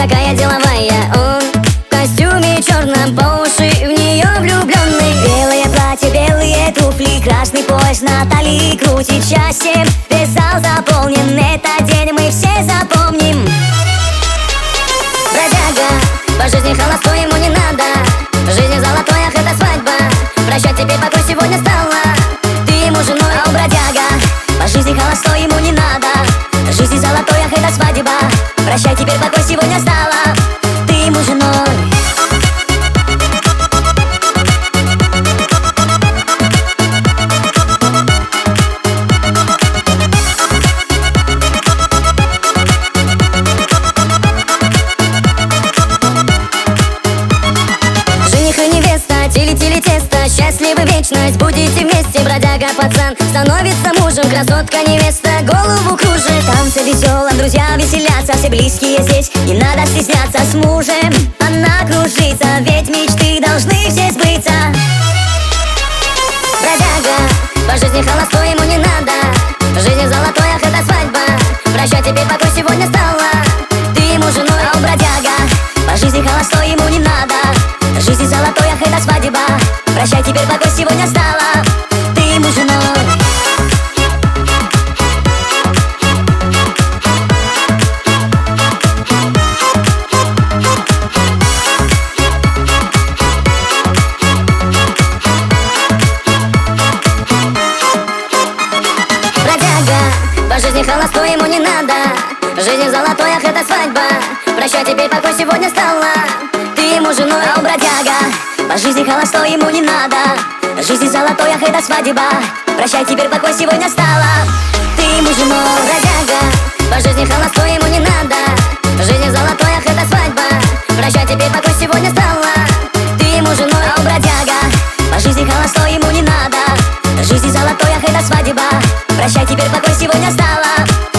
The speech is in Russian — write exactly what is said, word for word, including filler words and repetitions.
такая деловая. Он в костюме черном, по уши в нее влюбленный. Белое платье, белые туфли, красный пояс на талии, крутит счастьем. Весь зал заполнен, этот день мы все запомним. Бродяга, по жизни холостой, ему не надо. В жизни золотой, ах, это свадьба. Прощать теперь покой сегодня стало. Ты ему женой, а он бродяга. По жизни холостой, ему не надо. В жизни золотой, ах, это свадьба. Прощай, теперь покой сегодня стало. Ты ему женой. Тили-тили тесто, счастливы вечность, будете вместе. Бродяга пацан становится мужем, красотка невеста голову кружит. Танцы веселым, друзья веселятся, все близкие здесь, не надо стесняться. С мужем она кружится, ведь мечты должны все сбыться. Бродяга, по жизни холостой, ему не надо. В жизни золотой, ах, это свадьба. Прощай, теперь покой сегодня стало. Ты ему женой, а он бродяга. По жизни холостой, ему не надо. В жизни золотой, ах, это свадьба. Прощай, теперь покой сегодня стало. Ты ему женой. Бродяга, по жизни холостой, ему не надо. В жизни золотой, ах, это свадьба. Прощай, теперь покой сегодня стало. Ты ему женой, а он бродяга. По жизни холостой, ему не надо. В жизни золотой, ах, это свадьба. Прощай, теперь покой сегодня стало. Ты ему женой. Бродяга, по жизни холостой, ему не надо. В жизни золотой, ах, это свадьба. Прощай, теперь покой сегодня стало. Ты ему женой, а он бродяга. По жизни холостой, ему не надо. В жизни золотой, ах, это свадьба. Прощай, теперь покой сегодня стало.